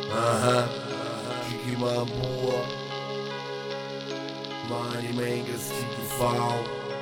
Ага, Чики-Мамбула, Money Makers, Tiki-Foul,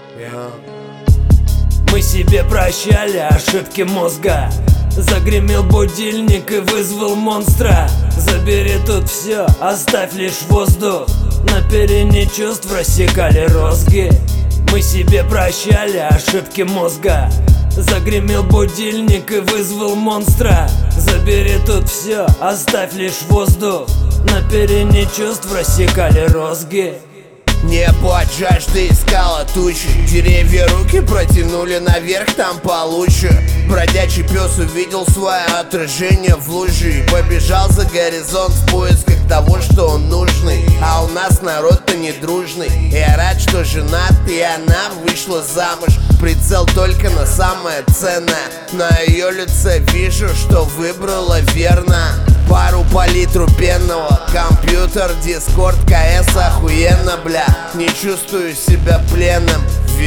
Мы себе прощали ошибки мозга. Загремел будильник и вызвал монстра. Забери тут все, оставь лишь воздух. На перине чувств рассекали розги. Мы себе прощали ошибки мозга. Загремел будильник и вызвал монстра. Забери тут все, оставь лишь воздух. На перине чувств рассекали розги. Небо от жажды искало тучи. Деревья руки протянули наверх, там получше. Бродячий пес увидел свое отражение в луже и побежал за горизонт в поисках того, что он нужный. А у нас народ-то не дружный. Я рад, что женат, и она вышла замуж. Прицел только на самое ценное. На ее лице вижу, что выбрала верно. Пару по литру пенного, компьютер, дискорд, КС, охуенно, бля. Не чувствую себя пленным,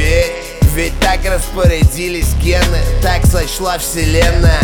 ведь так распорядились гены, так сочла вселенная.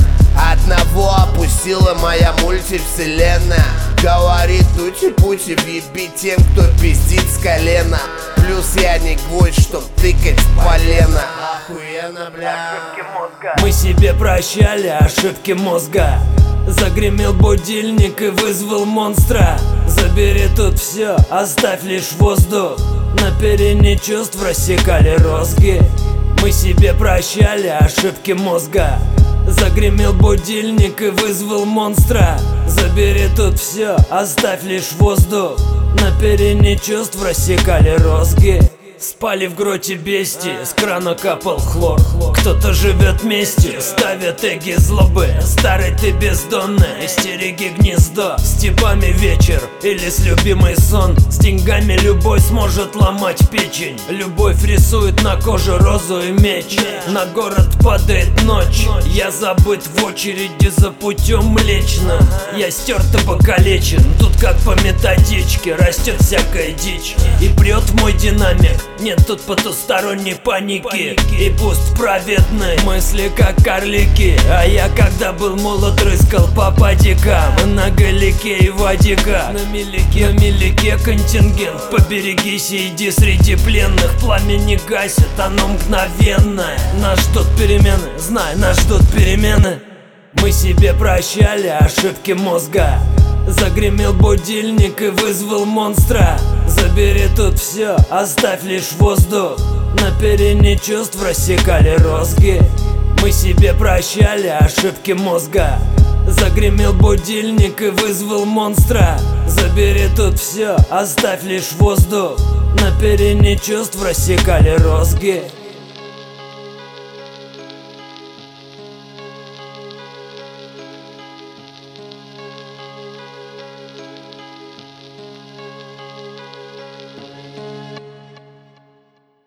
Одного опустила моя мультивселенная. Говорит, тути-пути, въеби тем, кто пиздит с колена. Плюс я не гвоздь, чтоб тыкать в полено. Охуенно, бля. Мы себе прощали ошибки мозга. Загремел будильник и вызвал монстра. Забери тут все, оставь лишь воздух. На перине чувств рассекали розги. Мы себе прощали ошибки мозга. Загремел будильник и вызвал монстра. Забери тут все, оставь лишь воздух. На перине чувств рассекали розги. Спали в гроте бестии, с крана капал хлор. Кто-то живет вместе, ставят эги злобы. Старый ты бездонный, стереги гнездо. С типами вечер или с любимый сон. С деньгами любой сможет ломать печень. Любовь рисует на коже розу и меч. На город падает ночь. Я забыт в очереди за путем млечным. Я стерт и покалечен. Тут как по методичке растет всякая дичь. И прет в мой динамик. Нет тут потусторонней паники. И пусть праведны мысли как карлики. А я когда был молод рыскал по падикам. На галике и вадика. На мелике контингент. Поберегись и иди среди пленных. Пламя не гасит, оно мгновенное. Нас ждут перемены, знай, нас ждут перемены. Мы себе прощали ошибки мозга. Загремел будильник и вызвал монстра. Забери тут все, оставь лишь воздух. На перине чувств рассекали розги. Мы себе прощали ошибки мозга. Загремел будильник и вызвал монстра. Забери тут все, оставь лишь воздух. На перине чувств рассекали розги.